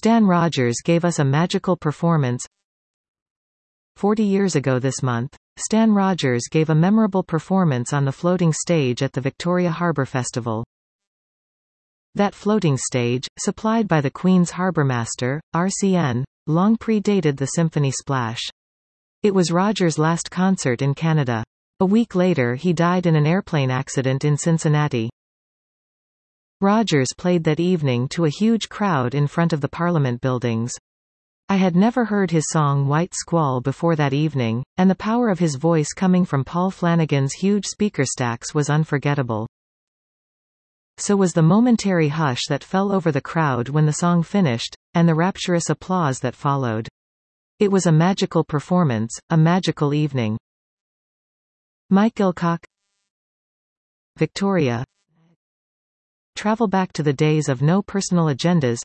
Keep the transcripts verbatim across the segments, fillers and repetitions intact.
Stan Rogers gave us a magical performance. Forty years ago this month, Stan Rogers gave a memorable performance on the floating stage at the Victoria Harbour Festival. That floating stage, supplied by the Queen's Harbourmaster, R C N, long predated the Symphony Splash. It was Rogers' last concert in Canada. A week later he died in an airplane accident in Cincinnati. Rogers played that evening to a huge crowd in front of the Parliament buildings. I had never heard his song White Squall before that evening, and the power of his voice coming from Paul Flanagan's huge speaker stacks was unforgettable. So was the momentary hush that fell over the crowd when the song finished, and the rapturous applause that followed. It was a magical performance, a magical evening. Mike Ilcock. Victoria. Travel back to the days of no personal agendas.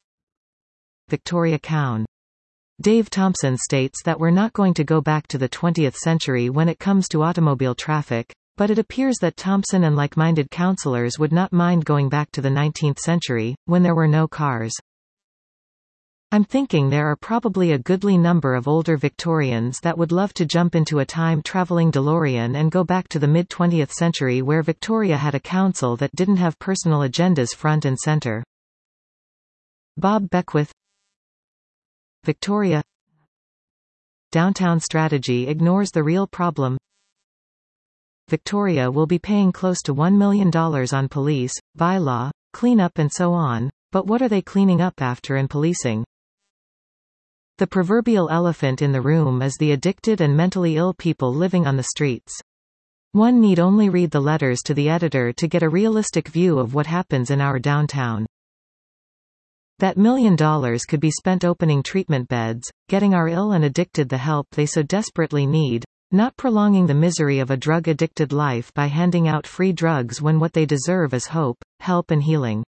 Victoria Cown. Dave Thompson states that we're not going to go back to the twentieth century when it comes to automobile traffic, but it appears that Thompson and like-minded councillors would not mind going back to the nineteenth century, when there were no cars. I'm thinking there are probably a goodly number of older Victorians that would love to jump into a time-traveling DeLorean and go back to the mid-twentieth century where Victoria had a council that didn't have personal agendas front and centre. Bob Beckwith. Victoria. Downtown strategy ignores the real problem. Victoria will be paying close to one million dollars on police, bylaw, cleanup and so on, but what are they cleaning up after in policing? The proverbial elephant in the room is the addicted and mentally ill people living on the streets. One need only read the letters to the editor to get a realistic view of what happens in our downtown. That million dollars could be spent opening treatment beds, getting our ill and addicted the help they so desperately need, not prolonging the misery of a drug-addicted life by handing out free drugs when what they deserve is hope, help and healing.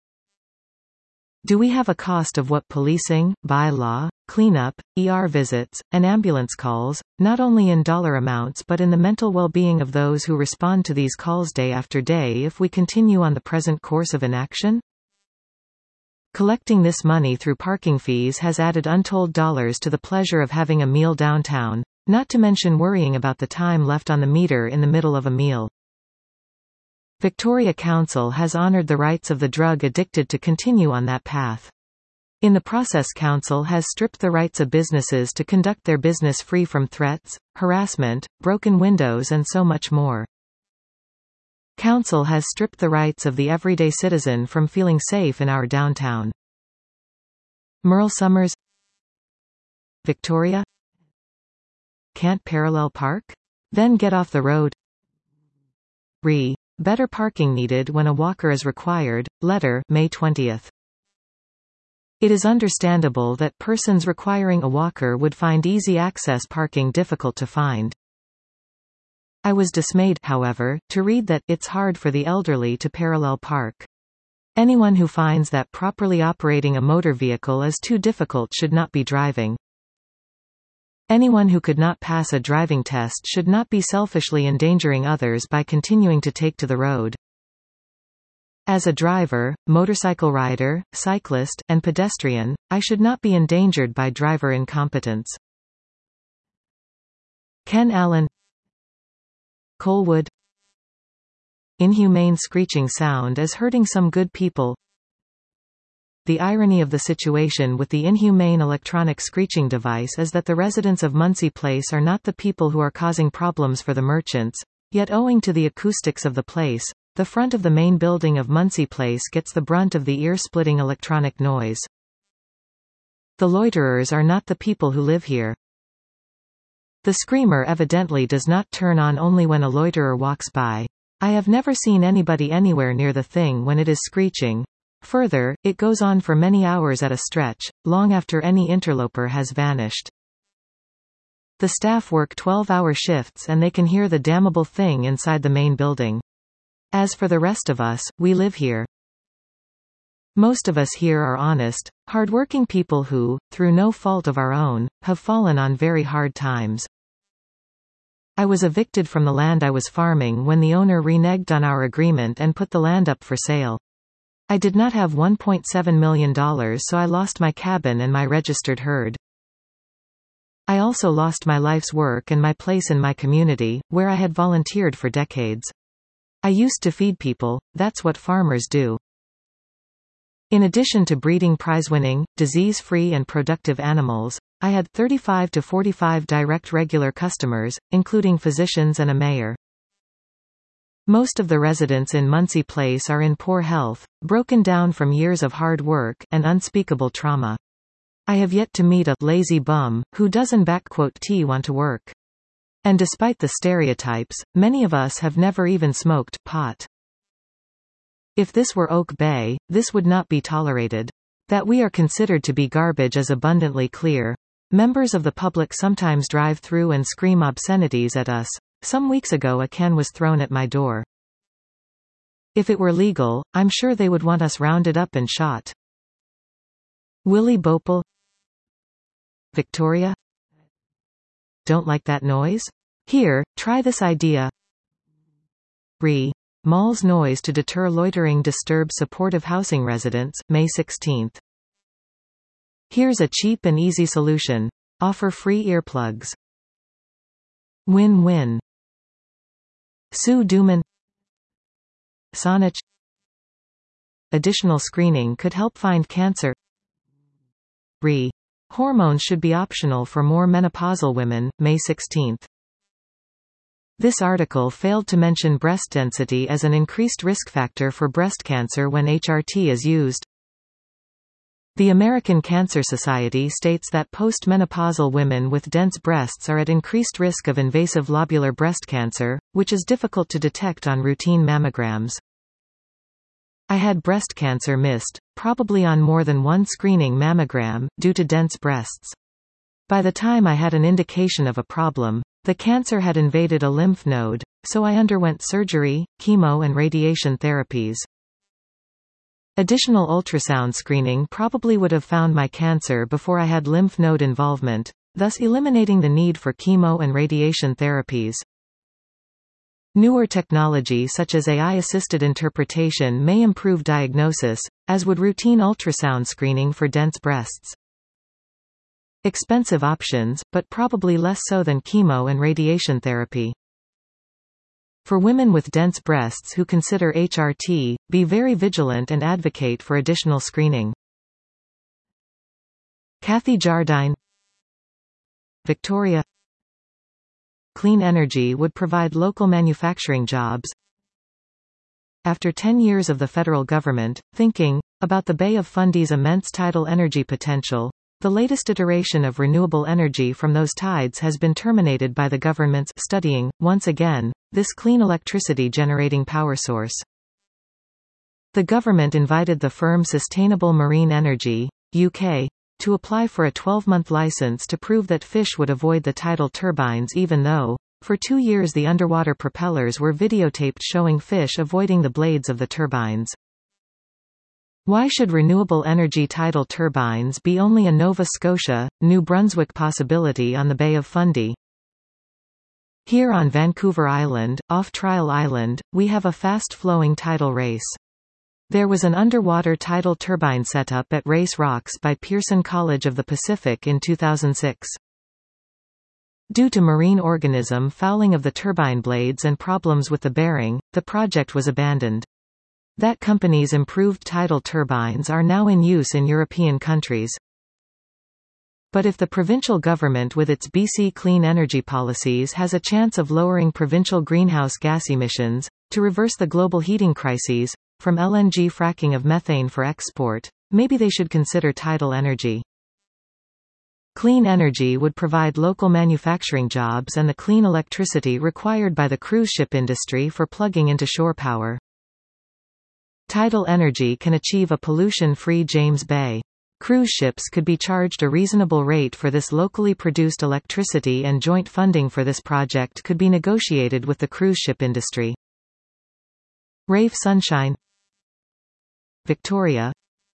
Do we have a cost of what policing, bylaw, cleanup, E R visits, and ambulance calls, not only in dollar amounts but in the mental well-being of those who respond to these calls day after day if we continue on the present course of inaction? Collecting this money through parking fees has added untold dollars to the pleasure of having a meal downtown, not to mention worrying about the time left on the meter in the middle of a meal. Victoria Council has honoured the rights of the drug addicted to continue on that path. In the process, Council has stripped the rights of businesses to conduct their business free from threats, harassment, broken windows and so much more. Council has stripped the rights of the everyday citizen from feeling safe in our downtown. Merle Summers. Victoria. Can't parallel park? Then get off the road. Re. Better parking needed when a walker is required. Letter, May twentieth. It is understandable that persons requiring a walker would find easy access parking difficult to find. I was dismayed, however, to read that it's hard for the elderly to parallel park. Anyone who finds that properly operating a motor vehicle is too difficult should not be driving. Anyone who could not pass a driving test should not be selfishly endangering others by continuing to take to the road. As a driver, motorcycle rider, cyclist, and pedestrian, I should not be endangered by driver incompetence. Ken Allen. Colwood. Inhumane screeching sound is hurting some good people. The irony of the situation with the inhumane electronic screeching device is that the residents of Munsey Place are not the people who are causing problems for the merchants, yet owing to the acoustics of the place, the front of the main building of Munsey Place gets the brunt of the ear-splitting electronic noise. The loiterers are not the people who live here. The screamer evidently does not turn on only when a loiterer walks by. I have never seen anybody anywhere near the thing when it is screeching. Further, it goes on for many hours at a stretch, long after any interloper has vanished. The staff work twelve-hour shifts and they can hear the damnable thing inside the main building. As for the rest of us, we live here. Most of us here are honest, hard-working people who, through no fault of our own, have fallen on very hard times. I was evicted from the land I was farming when the owner reneged on our agreement and put the land up for sale. I did not have one point seven million dollars, so I lost my cabin and my registered herd. I also lost my life's work and my place in my community, where I had volunteered for decades. I used to feed people, that's what farmers do. In addition to breeding prize-winning, disease-free and productive animals, I had thirty-five to forty-five direct regular customers, including physicians and a mayor. Most of the residents in Muncie Place are in poor health, broken down from years of hard work, and unspeakable trauma. I have yet to meet a lazy bum, who doesn't backquote T want to work. And despite the stereotypes, many of us have never even smoked pot. If this were Oak Bay, this would not be tolerated. That we are considered to be garbage is abundantly clear. Members of the public sometimes drive through and scream obscenities at us. Some weeks ago a can was thrown at my door. If it were legal, I'm sure they would want us rounded up and shot. Willie Bopel, Victoria? Don't like that noise? Here, try this idea. Re. Mall's noise to deter loitering disturb supportive housing residents, May sixteenth. Here's a cheap and easy solution. Offer free earplugs. Win-win. Sue Duman, Sonich. Additional screening could help find cancer. Re. Hormones should be optional for more menopausal women, May sixteenth. This article failed to mention breast density as an increased risk factor for breast cancer when H R T is used. The American Cancer Society states that postmenopausal women with dense breasts are at increased risk of invasive lobular breast cancer, which is difficult to detect on routine mammograms. I had breast cancer missed, probably on more than one screening mammogram, due to dense breasts. By the time I had an indication of a problem, the cancer had invaded a lymph node, so I underwent surgery, chemo and radiation therapies. Additional ultrasound screening probably would have found my cancer before I had lymph node involvement, thus eliminating the need for chemo and radiation therapies. Newer technology such as A I-assisted interpretation may improve diagnosis, as would routine ultrasound screening for dense breasts. Expensive options, but probably less so than chemo and radiation therapy. For women with dense breasts who consider H R T, be very vigilant and advocate for additional screening. Kathy Jardine, Victoria. Clean energy would provide local manufacturing jobs. After ten years of the federal government thinking about the Bay of Fundy's immense tidal energy potential, the latest iteration of renewable energy from those tides has been terminated by the government's studying, once again, this clean electricity generating power source. The government invited the firm Sustainable Marine Energy, U K, to apply for a twelve-month license to prove that fish would avoid the tidal turbines even though, for two years the underwater propellers were videotaped showing fish avoiding the blades of the turbines. Why should renewable energy tidal turbines be only a Nova Scotia, New Brunswick possibility on the Bay of Fundy? Here on Vancouver Island, off Trial Island, we have a fast-flowing tidal race. There was an underwater tidal turbine setup at Race Rocks by Pearson College of the Pacific in two thousand six. Due to marine organism fouling of the turbine blades and problems with the bearing, the project was abandoned. That company's improved tidal turbines are now in use in European countries. But if the provincial government with its B C clean energy policies has a chance of lowering provincial greenhouse gas emissions, to reverse the global heating crises, from L N G fracking of methane for export, maybe they should consider tidal energy. Clean energy would provide local manufacturing jobs and the clean electricity required by the cruise ship industry for plugging into shore power. Tidal energy can achieve a pollution-free James Bay. Cruise ships could be charged a reasonable rate for this locally produced electricity, and joint funding for this project could be negotiated with the cruise ship industry. Rafe Sunshine, Victoria.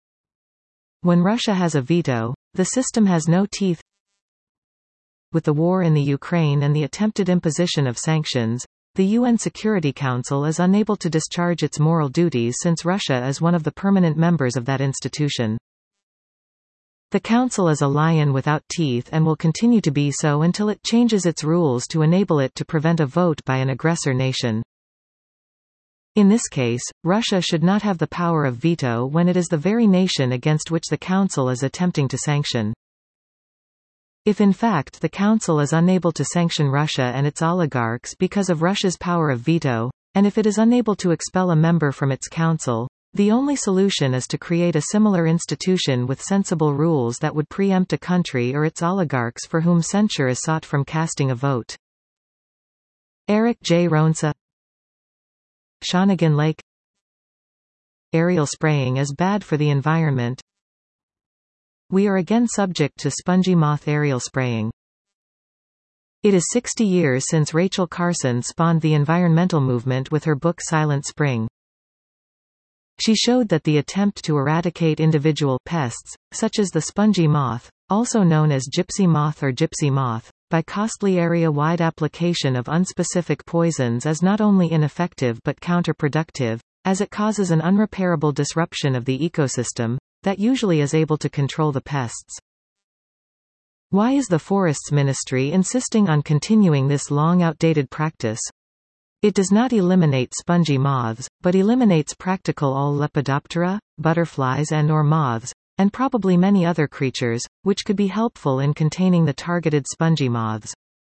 When Russia has a veto, the system has no teeth. With the war in the Ukraine and the attempted imposition of sanctions, the U N Security Council is unable to discharge its moral duties since Russia is one of the permanent members of that institution. The Council is a lion without teeth and will continue to be so until it changes its rules to enable it to prevent a vote by an aggressor nation. In this case, Russia should not have the power of veto when it is the very nation against which the Council is attempting to sanction. If in fact the Council is unable to sanction Russia and its oligarchs because of Russia's power of veto, and if it is unable to expel a member from its Council, the only solution is to create a similar institution with sensible rules that would preempt a country or its oligarchs for whom censure is sought from casting a vote. Eric J. Ronsa. Shawnigan Lake. Aerial spraying is bad for the environment. We are again subject to spongy moth aerial spraying. It is sixty years since Rachel Carson spawned the environmental movement with her book Silent Spring. She showed that the attempt to eradicate individual pests, such as the spongy moth, also known as gypsy moth or gypsy moth, by costly area-wide application of unspecific poisons is not only ineffective but counterproductive, as it causes an unrepairable disruption of the ecosystem, that usually is able to control the pests. Why is the Forests Ministry insisting on continuing this long outdated practice? It does not eliminate spongy moths, but eliminates practical all Lepidoptera, butterflies and or moths, and probably many other creatures, which could be helpful in containing the targeted spongy moths.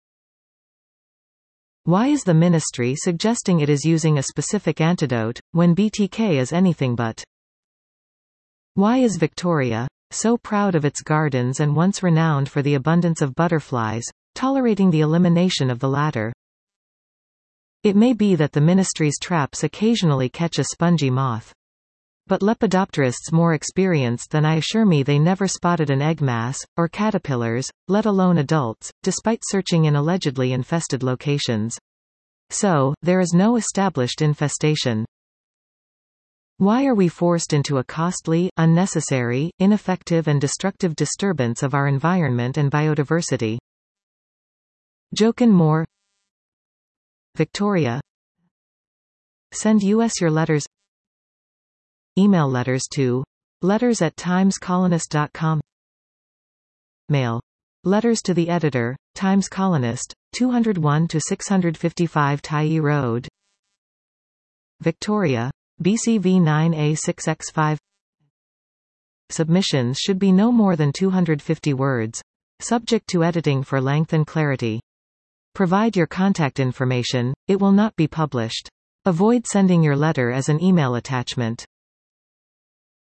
Why is the ministry suggesting it is using a specific antidote, when B T K is anything but? Why is Victoria, so proud of its gardens and once renowned for the abundance of butterflies, tolerating the elimination of the latter? It may be that the ministry's traps occasionally catch a spongy moth. But lepidopterists more experienced than I assure me they never spotted an egg mass, or caterpillars, let alone adults, despite searching in allegedly infested locations. So, there is no established infestation. Why are we forced into a costly, unnecessary, ineffective and destructive disturbance of our environment and biodiversity? Jochen Moore. Victoria. Send us your letters. Email letters to letters at times colonist dot com. Mail. Letters to the editor, Times Colonist, two oh one to six fifty-five Tyee Road, Victoria, B C V nine A six X five. Submissions should be no more than two hundred fifty words. Subject to editing for length and clarity. Provide your contact information, it will not be published. Avoid sending your letter as an email attachment.